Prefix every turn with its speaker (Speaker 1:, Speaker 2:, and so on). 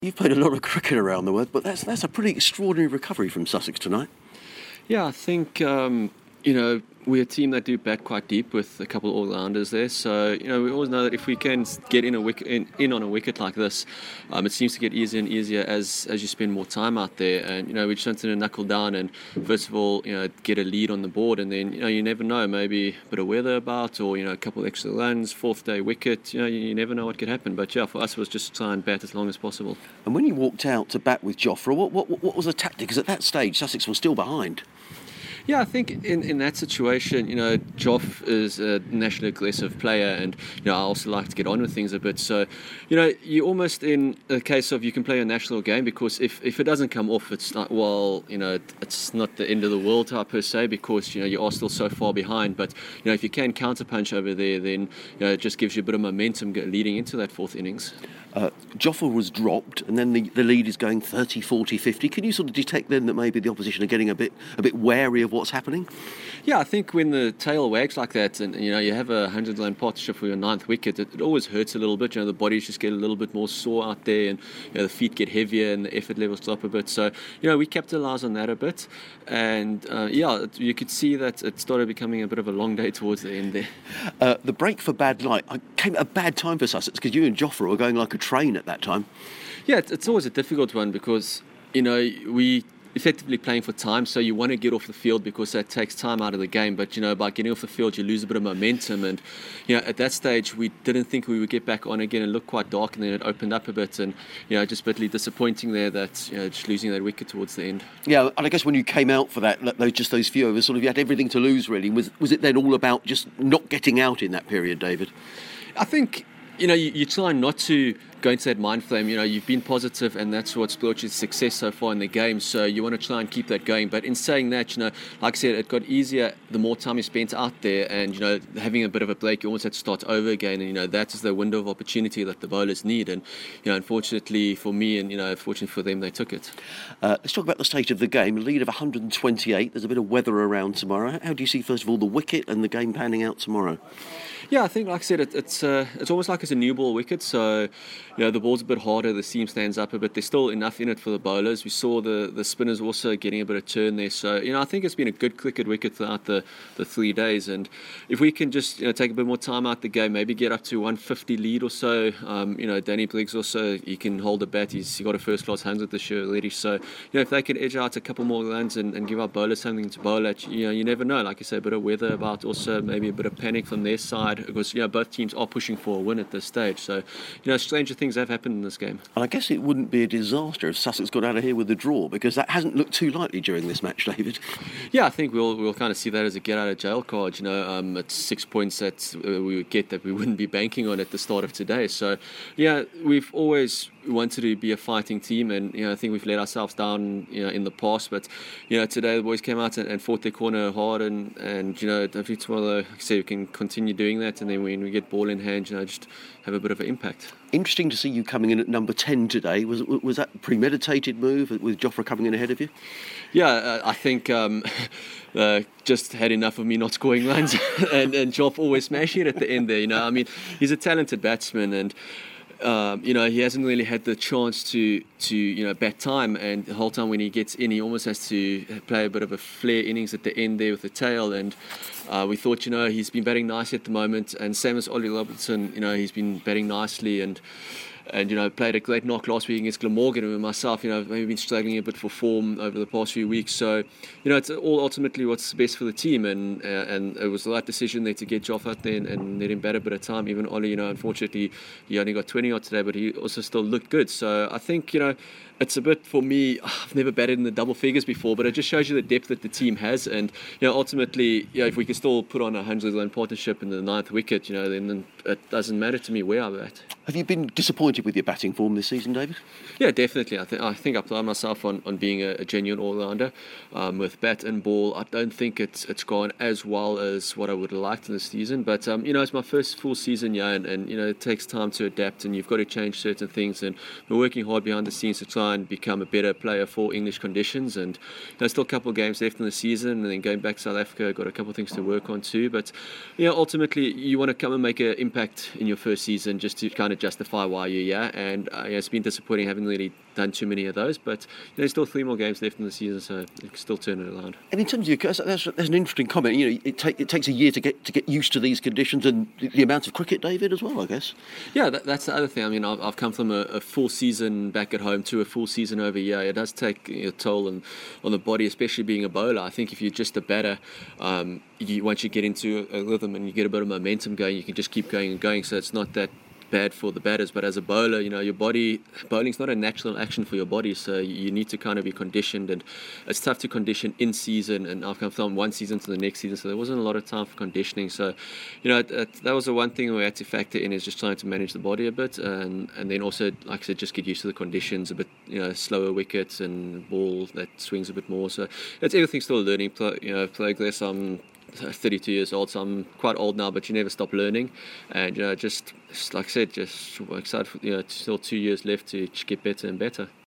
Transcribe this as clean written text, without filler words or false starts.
Speaker 1: You've played a lot of cricket around the world, but that's a pretty extraordinary recovery from Sussex tonight.
Speaker 2: Yeah, I think, we're a team that do bat quite deep with a couple of all-rounders there. So, we always know that if we can get in on a wicket like this, it seems to get easier and easier as you spend more time out there. And, we just wanted to knuckle down and, first of all, get a lead on the board. And then, you never know, maybe a bit of weather about or, a couple of extra runs, fourth day wicket. You never know what could happen. But, yeah, for us, it was just try and bat as long as possible.
Speaker 1: And when you walked out to bat with Jofra, what was the tactic? Because at that stage, Sussex was still behind.
Speaker 2: Yeah, I think in that situation, Joff is a nationally aggressive player and, I also like to get on with things a bit. So, you're almost in a case of you can play a national game because if it doesn't come off, it's not, it's not the end of the world type per se because, you are still so far behind. But, if you can counterpunch over there, then, it just gives you a bit of momentum leading into that fourth innings.
Speaker 1: Jofra was dropped and then the lead is going 30, 40, 50. Can you sort of detect then that maybe the opposition are getting a bit wary of what's happening?
Speaker 2: Yeah, I think when the tail wags like that and, you have a 100-run partnership for your ninth wicket, it always hurts a little bit. The bodies just get a little bit more sore out there and, the feet get heavier and the effort levels drop a bit. So, we capitalise on that a bit. And, you could see that it started becoming a bit of a long day towards the end there.
Speaker 1: The break for bad light came at a bad time for Sussex because you and Jofra were going like a train at that time.
Speaker 2: Yeah, it's always a difficult one because, we effectively playing for time, so you want to get off the field because that takes time out of the game. But, by getting off the field, you lose a bit of momentum. And, at that stage, we didn't think we would get back on again and look quite dark, and then it opened up a bit. And, just bitterly disappointing there that, just losing that wicket towards the end.
Speaker 1: Yeah, and I guess when you came out for that, those few overs, sort of you had everything to lose, really. Was it then all about just not getting out in that period, David?
Speaker 2: I think, you try not to go into that mind frame. You've been positive and that's what's brought you success so far in the game, so you want to try and keep that going. But in saying that, like I said, it got easier the more time you spent out there, and having a bit of a break, you almost had to start over again, and that is the window of opportunity that the bowlers need. And unfortunately for me and fortunately for them, they took it.
Speaker 1: Let's talk about the state of the game. A lead of 128. There's a bit of weather around tomorrow. How do you see, first of all, the wicket and the game panning out tomorrow?
Speaker 2: Yeah, I think, like I said, it's almost like it's a new ball wicket. So, the ball's a bit harder, the seam stands up a bit. There's still enough in it for the bowlers. We saw the spinners also getting a bit of turn there. So, I think it's been a good cricket wicket throughout the 3 days. And if we can just, take a bit more time out the game, maybe get up to 150 lead or so. Danny Briggs also, he can hold a bat. He's got a first-class 100 this year already. So, if they can edge out a couple more runs and give our bowlers something to bowl at, you never know. Like I say, a bit of weather about, also maybe a bit of panic from their side. Because both teams are pushing for a win at this stage, so stranger things have happened in this game.
Speaker 1: And I guess it wouldn't be a disaster if Sussex got out of here with a draw, because that hasn't looked too likely during this match, David.
Speaker 2: Yeah, I think we'll kind of see that as a get out of jail card. It's 6 points that we would get that we wouldn't be banking on at the start of today. So yeah, we've always wanted to be a fighting team, and I think we've let ourselves down in the past, but today the boys came out and fought their corner hard, and hopefully tomorrow, like I say, we can continue doing that, and then when we get ball in hand, just have a bit of an impact.
Speaker 1: Interesting to see you coming in at number 10 today. Was that a premeditated move with Jofra coming in ahead of you?
Speaker 2: Yeah, I think just had enough of me not scoring runs and Joff always smashing it at the end there. He's a talented batsman, and he hasn't really had the chance to bat time, and the whole time when he gets in, he almost has to play a bit of a flare innings at the end there with the tail. And we thought, he's been batting nicely at the moment, and same as Ollie Robertson, he's been batting nicely and played a great knock last week against Glamorgan, and with myself, maybe been struggling a bit for form over the past few weeks. So, it's all ultimately what's best for the team, and it was the right decision there to get Joff out there and let him bat a bit of time. Even Ollie, unfortunately, he only got 20 odd today, but he also still looked good. So I think, it's a bit, for me, I've never batted in the double figures before, but it just shows you the depth that the team has. And, ultimately, if we can still put on a 100-run partnership in the ninth wicket, then it doesn't matter to me where I bat.
Speaker 1: Have you been disappointed with your batting form this season, David?
Speaker 2: Yeah, definitely. I think I pride myself on being a genuine all-rounder. With bat and ball, I don't think it's gone as well as what I would have liked in this season. But, it's my first full season here, and it takes time to adapt, and you've got to change certain things. And we're working hard behind the scenes to try and become a better player for English conditions. And still a couple of games left in the season, and then going back to South Africa, got a couple of things to work on too. But ultimately, you want to come and make an impact in your first season, just to kind of kind of justify why you're here. And it's been disappointing. Haven't really done too many of those, but there's still 3 more games left in the season, so you can still turn it around.
Speaker 1: And in terms of your, that's an interesting comment. It takes a year to get used to these conditions and the amount of cricket, David, as well, I guess.
Speaker 2: Yeah, that's the other thing. I mean, I've come from a full season back at home to a full season over here. It does take a toll on the body, especially being a bowler. I think if you're just a batter, once you get into a rhythm and you get a bit of momentum going, you can just keep going and going. So it's not that bad for the batters, but as a bowler, your bowling's not a natural action for your body, so you need to kind of be conditioned, and it's tough to condition in season, and I've come from one season to the next season, so there wasn't a lot of time for conditioning. So that was the one thing we had to factor in, is just trying to manage the body a bit, and then also, like I said, just get used to the conditions a bit, slower wickets and ball that swings a bit more. So it's everything's still a learning progress. I'm 32 years old, so I'm quite old now, but you never stop learning, and just like I said, just excited for still 2 years left to get better and better.